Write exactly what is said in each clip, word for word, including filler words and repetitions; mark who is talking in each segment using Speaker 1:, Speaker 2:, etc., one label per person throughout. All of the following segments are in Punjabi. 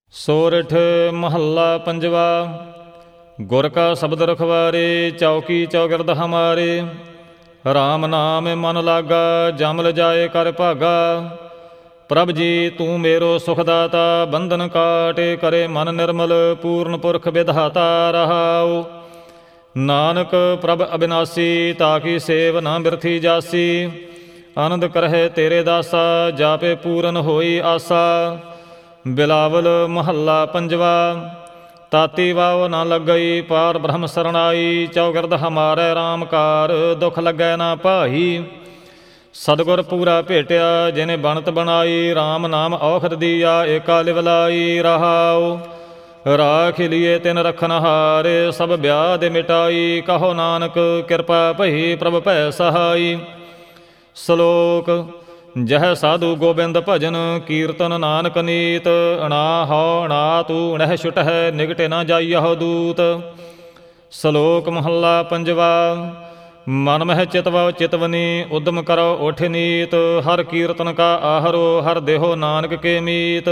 Speaker 1: ਸੋਰਠ ਮਹੱਲਾ ਪੰਜਵਾ। ਗੁਰ ਕਾ ਸ਼ਬਦ ਰਖਵਾਰੇ, ਚੌਕੀ ਚੌਗਿਰਦ ਹਮਾਰੇ। ਰਾਮ ਨਾਮ ਮਨ ਲਾਗਾ, ਜਮ ਲਜਾਏ ਕਰ ਭਾਗਾ। ਪ੍ਰਭ ਜੀ ਤੂੰ ਮੇਰੋ ਸੁਖ ਦਾਤਾ, ਬੰਧਨ ਕਾਟੇ ਕਰੇ ਮਨ ਨਿਰਮਲ। ਪੂਰਨ ਪੁਰਖ ਵਿਧਾਤਾ ਰਹਾਉ। ਨਾਨਕ ਪ੍ਰਭ ਅਬਿਨਾਸੀ, ਤਾਕੀ ਸੇਵ ਨਾ ਬਿਰਥੀ ਜਾਸੀ। ਆਨੰਦ ਕਰਹਿ ਤੇਰੇ ਦਾਸਾ, ਜਾਪੇ ਪੂਰਨ ਹੋਈ ਆਸਾ। ਬਿਲਾਵਲ ਮਹੱਲਾ ਪੰਜਵਾ। ਤਾਤੀ ਵਾਉ ਨਾ ਲੱਗਈ, ਪਾਰ ਬ੍ਰਹਮ ਸਰਣਾਈ। ਚੌਗਿਰਦ ਹਮਾਰੇ ਰਾਮ ਕਾਰ, ਦੁਖ ਲੱਗੈ ਨਾ ਭਾਈ। ਸਤਿਗੁਰ ਪੂਰਾ ਭੇਟਿਆ, ਜਿਨੇ ਬਣਤ ਬਣਾਈ। ਰਾਮ ਨਾਮ ਔਖਦ ਦੀਆ, ਏਕਾ ਲਿਵਲਾਈ ਰਹਾਉ। ਰਾਖ ਲੀਏ ਤਿਨ ਰਖਨ ਹਾਰੇ, ਸਭ ਵਿਆਧ ਮਿਟਾਈ। ਕਹੋ ਨਾਨਕ ਕਿਰਪਾ ਭਈ, ਪ੍ਰਭ ਭੈ ਸਹਾਈ। ਸ਼ਲੋਕ। ਜਹ ਸਾਧੂ ਗੋਬਿੰਦ ਭਜਨ, ਕੀਰਤਨ ਨਾਨਕ ਨੀਤ। ਅਣਾ ਹਉ ਅਣਾ ਤੂ ਅਣਹਿ ਛੁਟਹਿ, ਨਿਗਟੇ ਨਾ ਜਾਈਹੁ ਦੂਤ। ਸ਼ਲੋਕ ਮਹੱਲਾ ਪੰਜਵਾ। ਮਨ ਮਹਿ ਚਿਤਵ ਚਿਤਵਨੀ, ਉਦਮ ਕਰੋ ਉਠ ਨੀਤ। ਹਰ ਕੀਰਤਨ ਕਾ ਆਹਰੋ, ਹਰ ਦੇਹੋ ਨਾਨਕ ਕੇ ਮੀਤ।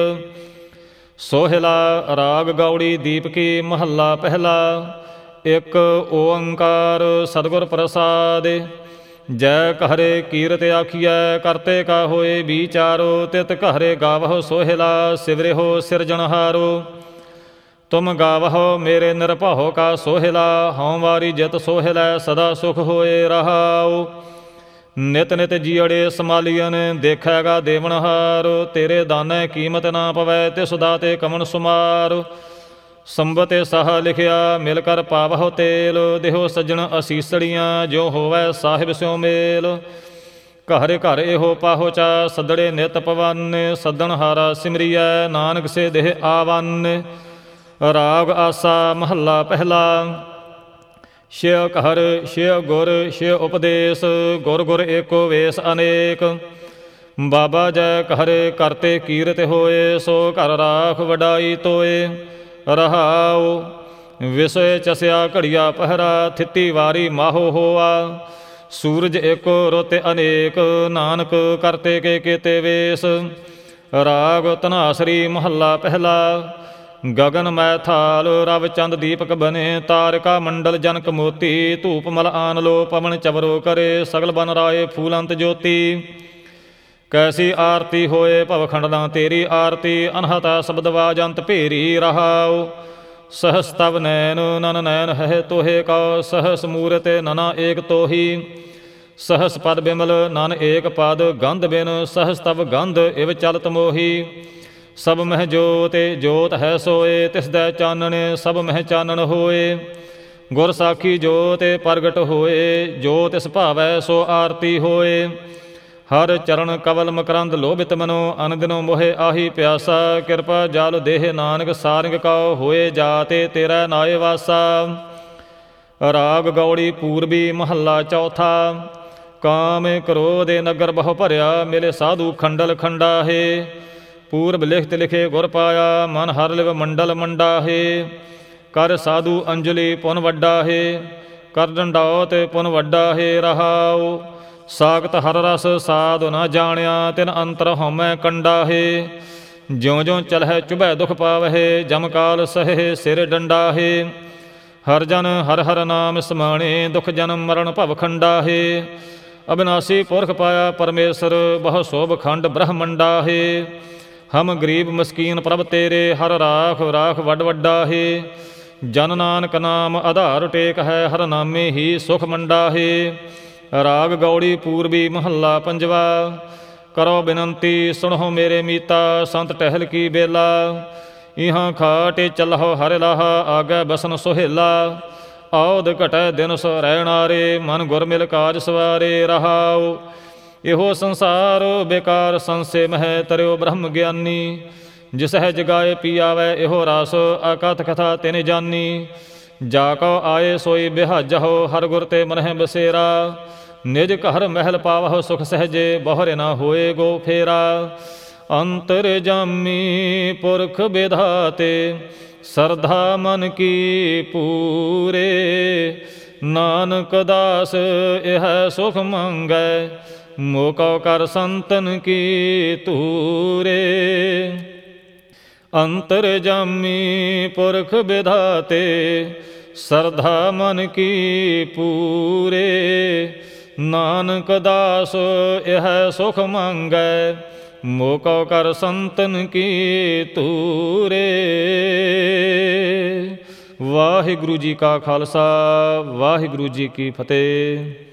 Speaker 1: ਸੋਹਿਲਾ ਰਾਗ ਗੌੜੀ ਦੀਪਕੀ ਮਹੱਲਾ ਪਹਿਲਾ। ਇੱਕ ਓੰਕਾਰ ਸਤਿਗੁਰ ਪ੍ਰਸਾਦਿ। ਜੈ ਕਹਰੇ ਕੀਰਤ ਆਖੀਐ, ਕਰਤੇ ਕਾ ਹੋਏ ਵਿਚਾਰੋ। ਤਿਤ ਕਹਰੇ ਗਾਵਹੁ ਸੋਹਿਲਾ, ਸਿਵਰਿਹੁ ਸਿਰਜਣਹਾਰੋ। ਤੁਮ ਗਾਵਹੁ ਮੇਰੇ ਨਿਰਭਉ ਕਾ ਸੋਹਿਲਾ। ਹਉ ਵਾਰੀ ਜਿਤ ਸੋਹਿਲੈ, ਸਦਾ ਸੁਖ ਹੋਏ ਰਹਾਉ। ਨਿਤ ਨਿਤ ਜੀਅੜੇ ਸਮਾਲੀਅਨ, ਦੇਖੈਗਾ ਦੇਵਨਹਾਰ। ਤੇਰੇ ਦਾਨੈ ਕੀਮਤ ਨਾ ਪਵੈ, ਤਿਸ ਦਾਤੇ ਕਵਣ ਸੁਮਾਰ। ਸੰਬਤੇ ਸਾਹ ਲਿਖਿਆ, ਮਿਲ ਕਰ ਪਾਵਹੁ ਤੇਲ। ਦੇਹੋ ਸੱਜਣ ਅਸੀਸੜੀਆਂ, ਜੋ ਹੋਵੈ ਸਾਹਿਬ ਸਿਉ ਮੇਲ। ਘਰ ਘਰ ਇਹੋ ਪਾਹੁਚਾ, ਸੱਦੜੇ ਨਿਤ ਪਵਨ। ਸੱਦਣ ਹਾਰਾ ਸਿਮਰੀਐ, ਨਾਨਕ ਸੇ ਦੇਹ ਆਵਨ। ਰਾਗ ਆਸਾ ਮਹੱਲਾ ਪਹਿਲਾ। ਸ਼ਿਵ ਘਰ ਸ਼ਿਵ ਗੁਰ ਸ਼ਿਵ ਉਪਦੇਸ਼, ਗੁਰ ਗੁਰ ਏਕੋ ਵੇਸ ਅਨੇਕ। ਬਾਬਾ ਜੈ ਘਰ ਕਰਤੇ ਕੀਰਤ ਹੋਏ, ਸੋ ਘਰ ਰਾਖ ਵਡਾਈ ਤੋਏ ਰਹਾਉ। ਵਿਸੈ ਚਸਿਆ ਘੜੀਆ ਪਹਿਰਾ, ਥਿੱਤੀ ਵਾਰੀ ਮਾਹੋ ਹੋਆ। ਸੂਰਜ ਏਕੋ ਰੁੱਤ ਅਨੇਕ, ਨਾਨਕ ਕਰਤੇ ਕੇ ਕੇਤੇ ਵੇਸ। ਰਾਗ ਧਨਾਸਰੀ ਮਹੱਲਾ ਪਹਿਲਾ। ਗਗਨ ਮੈ ਥਾਲ ਰਵ ਚੰਦ ਦੀਪਕ ਬਨੇ, ਤਾਰਿਕਾ ਮੰਡਲ ਜਨਕ ਮੋਤੀ। ਧੂਪ ਮਲ ਆਨ ਲੋ ਪਵਨ ਚਵਰੋ ਕਰੇ, ਸਗਲ ਬਨ ਰਾਏ ਫੂਲੰਤ ਜੋਤੀ। ਕੈਸੀ ਆਰਤੀ ਹੋਏ ਭਵਖੰਡਨਾ ਤੇਰੀ ਆਰਤੀ, ਅਨਹਤਾ ਸ਼ਬਦ ਵਾਜੰਤ ਭੇਰੀ ਰਹਾਉ। ਸਹਸ ਤਵ ਨੈਨ ਨਨ ਨੈਨ ਹੈ ਤੋਹੇ ਕਉ, ਸਹਸ ਮੂਰਤ ਨਨਾ ਏਕ ਤੋਹੀ। ਸਹਸ ਪਦ ਬਿਮਲ ਨਨ ਏਕ ਪਦ, ਗੰਧ ਬਿਨ ਸਹਸ ਤਵ ਗੰਧ ਇਵ ਚਲਤ ਮੋਹੀ। ਸਭ ਮਹਿ ਜੋਤਿ ਜੋਤ ਹੈ ਸੋਏ, ਤਿਸ ਦੈ ਚਾਨਣ ਸਭ ਮਹਿ ਚਾਨਣ ਹੋਏ। ਗੁਰ ਸਾਖੀ ਜੋਤਿ ਪ੍ਰਗਟ ਹੋਏ, ਜੋ ਤਿਸ ਭਾਵੈ ਸੋ ਆਰਤੀ ਹੋਏ। ਹਰ ਚਰਨ ਕਵਲ ਮਕਰੰਦ ਲੋਭਿਤ ਮਨੋ, ਅਨ ਦਿਨੋ ਮੋਹਿ ਆਹੀ ਪਿਆਸਾ। ਕਿਰਪਾ ਜਲ ਦੇਹ ਨਾਨਕ ਸਾਰਿੰਗ ਕਉ, ਹੋਏ ਜਾਤੇ ਤੇਰਾ ਨਾਏ ਵਾਸਾ। ਰਾਗ ਗੌੜੀ ਪੂਰਬੀ ਮਹੱਲਾ ਚੌਥਾ। ਕਾਮ ਕ੍ਰੋਧ ਨਗਰ ਬਹੁ ਭਰਿਆ, ਮਿਲੇ ਸਾਧੂ ਖੰਡਲ ਖੰਡਾਹੇ। ਪੂਰਬ ਲਿਖਤ ਲਿਖੇ ਗੁਰ ਪਾਇਆ, ਮਨ ਹਰ ਲਿਵ ਮੰਡਲ ਮੰਡਾਹੇ। ਕਰ ਸਾਧੂ ਅੰਜਲੀ ਪੁਨ ਵੱਡਾਹੇ, ਕਰ ਡੰਡੌਤ ਪੁਨ ਵੱਡਾਹੇ ਰਹਾਉ। ਸਾਖਤ ਹਰ ਰਸ ਸਾਧੁ ਨਾ ਜਾਣਿਆ, ਤਿਨ ਅੰਤਰ ਹਉਮੈ ਕੰਡਾਹੇ। ਜਿਉ ਜਿਉ ਚਲਹਿ ਚੁਭੈ ਦੁਖ ਪਾਵਹਿ, ਜਮ ਕਾਲ ਸਹੇ ਸਿਰ ਡੰਡਾਹੇ। ਹਰ ਜਨ ਹਰ ਹਰ ਨਾਮ ਸਮਾਣੇ, ਦੁਖ ਜਨਮ ਮਰਨ ਭਵ ਖੰਡਾਹੇ। ਅਬਿਨਾਸੀ ਪੁਰਖ ਪਾਇਆ ਪਰਮੇਸ਼ਰ, ਬਹੁ ਸੋਭ ਖੰਡ ਬ੍ਰਹਮੰਡਾਹੇ। ਹਮ ਗਰੀਬ ਮਸਕੀਨ ਪ੍ਰਭ ਤੇਰੇ, ਹਰ ਰਾਖ ਰਾਖ ਵੱਡ ਵੱਡਾਹੇ। ਜਨ ਨਾਨਕ ਨਾਮ ਆਧਾਰ ਟੇਕ ਹੈ, ਹਰ ਨਾਮੇ ਹੀ ਸੁਖ ਮੰਡਾਹੇ। ਰਾਗ ਗੌੜੀ ਪੂਰਬੀ ਮਹੱਲਾ ਪੰਜਵਾ। ਕਰੋ ਬਿਨੰਤੀ ਸੁਣੋ ਮੇਰੇ ਮੀਤਾ, ਸੰਤ ਟਹਿਲ ਕੀ ਬੇਲਾ। ਇਹਾਂ ਖਾਟੇ ਚੱਲਹੁ ਹਰਿ ਲਾਹਾ, ਆਗੈ ਬਸਨ ਸੁਹੇਲਾ। ਆਉਦ ਘਟੈ ਦਿਨ ਸੋ ਰਹਿਣਾਰੇ, ਮਨ ਗੁਰ ਮਿਲ ਕਾਜ ਸਵਾਰੇ ਰਹਾਉ। ਇਹੋ ਸੰਸਾਰ ਬੇਕਾਰ ਸੰਸੇ ਮਹਿ, ਤਰਿਓ ਬ੍ਰਹਮ ਗਿਆਨੀ। ਜਿਸ ਹੈ ਜਗਾਏ ਪੀ ਆਵੈ, ਇਹੋ ਰਸ ਅਕਥ ਕਥਾ ਤਿਨ ਜਾਨੀ। ਜਾ ਕਉ ਆਏ ਸੋਈ ਬਿਹਾਜਹੁ, ਹਰ ਗੁਰ ਤੇ ਮਨਹਿ ਬਸੇਰਾ। ਨਿਜ ਘਰ ਮਹਿਲ ਪਾਵਹੁ ਸੁਖ ਸਹਿਜੇ, ਬਹੁਰੇ ਨਾ ਹੋਏ ਗੋ ਫੇਰਾ। ਅੰਤਰ ਜਾਮੀ ਪੁਰਖ ਵਿਧਾਤੇ, ਸਰਧਾ ਮਨ ਕੀ ਪੂਰੇ। ਨਾਨਕ ਦਾਸ ਇਹ ਸੁਖ ਮੰਗੈ, ਮੋਕਉ ਕਰ ਸੰਤਨ ਕੀ ਧੂਰੇ। ਅੰਤਰਜਾਮੀ ਪੁਰਖ ਵਿਧਾਤੇ ਸਰਧਾ ਮਨ ਕੀ ਪੂਰੇ। ਨਾਨਕ ਦਾਸ ਇਹ ਸੁਖ ਮੰਗੈ ਮੋਕੋ ਕਰ ਸੰਤਨ ਕੀ ਧੂਰੇ। ਵਾਹਿਗੁਰੂ ਜੀ ਕਾ ਖਾਲਸਾ ਵਾਹਿਗੁਰੂ ਜੀ ਕੀ ਫਤਿਹ।